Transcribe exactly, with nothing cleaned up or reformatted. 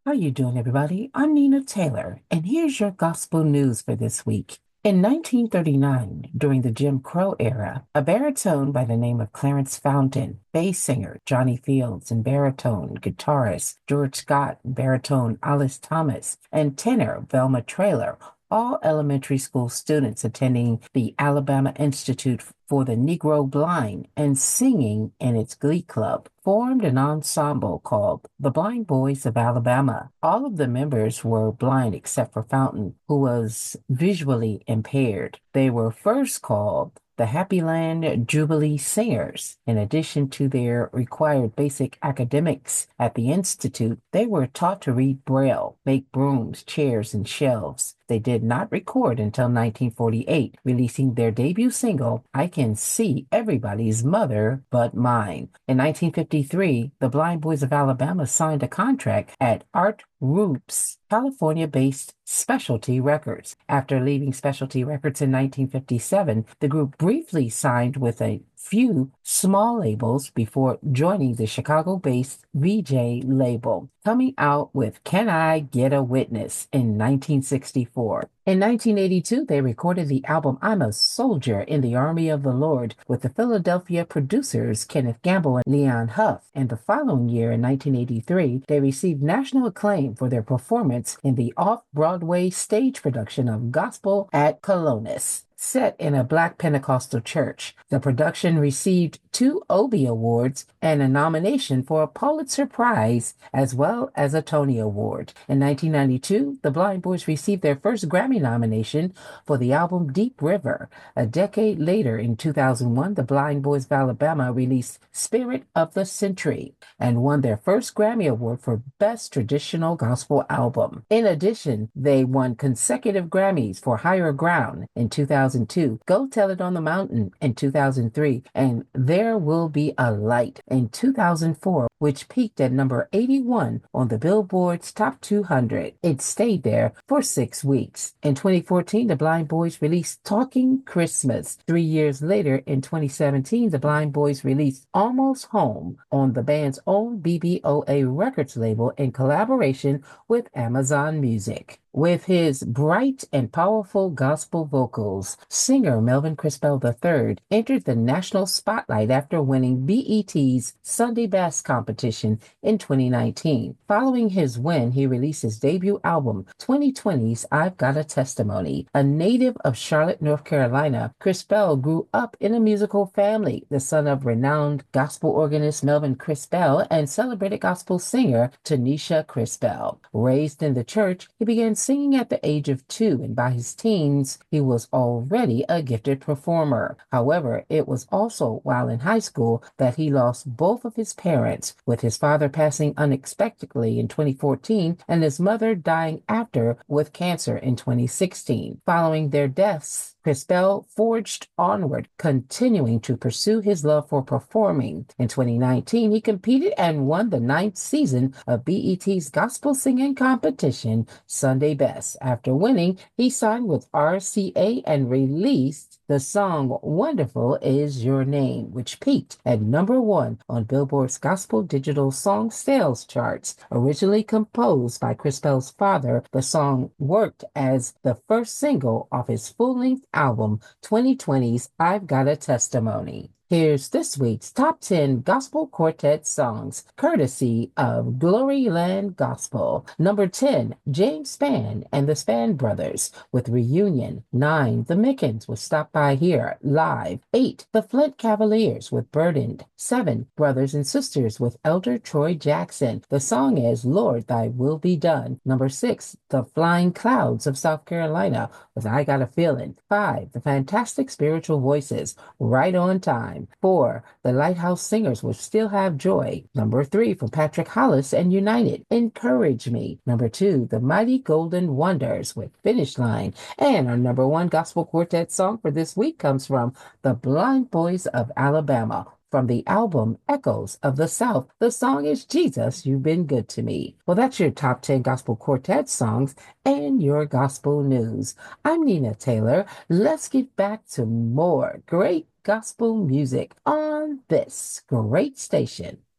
How you doing, everybody? I'm Nina Taylor, and here's your gospel news for this week. In nineteen thirty-nine, during the Jim Crow era, a baritone by the name of Clarence Fountain, bass singer Johnny Fields, and baritone guitarist George Scott, baritone Alice Thomas, and tenor Velma Traylor, all elementary school students attending the Alabama Institute for the Negro Blind and singing in its glee club, formed an ensemble called the Blind Boys of Alabama. All of the members were blind except for Fountain, who was visually impaired. They were first called the Happy Land Jubilee Singers. In addition to their required basic academics at the Institute, they were taught to read Braille, make brooms, chairs, and shelves. They did not record until nineteen forty-eight, releasing their debut single, I Can See Everybody's Mother But Mine. In nineteen fifty-three, the Blind Boys of Alabama signed a contract at Art Rupe's California-based Specialty Records. After leaving Specialty Records in nineteen fifty-seven, the group briefly signed with a few small labels before joining the Chicago-based V J label, coming out with Can I Get a Witness in nineteen sixty-four. In nineteen eighty-two, they recorded the album I'm a Soldier in the Army of the Lord with the Philadelphia producers Kenneth Gamble and Leon Huff. And the following year, in nineteen eighty-three, they received national acclaim for their performance in the off-Broadway stage production of Gospel at Colonus, set in a Black Pentecostal church. The production received two Obie Awards and a nomination for a Pulitzer Prize, as well as a Tony Award. In nineteen ninety-two, the Blind Boys received their first Grammy nomination for the album Deep River. A decade later, in two thousand one, the Blind Boys of Alabama released Spirit of the Century and won their first Grammy Award for Best Traditional Gospel Album. In addition, they won consecutive Grammys for Higher Ground in two thousand two, Go Tell It on the Mountain in two thousand three, and There Will Be a Light in two thousand four, which peaked at number eighty-one on the Billboard's Top two hundred. It stayed there for six weeks. In twenty fourteen, the Blind Boys released Talking Christmas. Three years later, in twenty seventeen, the Blind Boys released Almost Home on the band's own B B O A Records label in collaboration with Amazon Music. With his bright and powerful gospel vocals, singer Melvin Crispell the third entered the national spotlight after winning B E T's Sunday Best competition in twenty nineteen. Following his win, he released his debut album, twenty twenty's I've Got a Testimony. A native of Charlotte, North Carolina, Crispell grew up in a musical family, the son of renowned gospel organist Melvin Crispell and celebrated gospel singer Tanisha Crispell. Raised in the church, he began singing at the age of two, and by his teens, he was already a gifted performer. However, it was also while in high school that he lost both of his parents, with his father passing unexpectedly in twenty fourteen and his mother dying after with cancer in twenty sixteen. Following their deaths, Crispell forged onward, continuing to pursue his love for performing. In twenty nineteen, he competed and won the ninth season of B E T's gospel singing competition, Sunday Best. After winning, he signed with R C A and released the song Wonderful Is Your Name, which peaked at number one on Billboard's Gospel Digital Song Sales charts. Originally composed by Crispell's father, the song worked as the first single off his full-length album, twenty twenty's I've Got a Testimony. Here's this week's Top ten Gospel Quartet Songs, courtesy of Gloryland Gospel. Number ten, James Spann and the Spann Brothers with Reunion. nine, The Mickens with Stop By Here, Live. eight, The Flint Cavaliers with Burdened. seven, Brothers and Sisters with Elder Troy Jackson. The song is Lord, Thy Will Be Done. Number six, The Flying Clouds of South Carolina with I Got a Feeling. five, The Fantastic Spiritual Voices, Right on Time. four, The Lighthouse Singers with Still Have Joy. Number three, from Patrick Hollis and United, Encourage Me. Number two, The Mighty Golden Wonders with Finish Line. And our number one gospel quartet song for this week comes from the Blind Boys of Alabama, from the album Echoes of the South. The song is Jesus, You've Been Good to Me. Well, that's your top ten gospel quartet songs and your gospel news. I'm Nina Taylor. Let's get back to more great gospel music on this great station.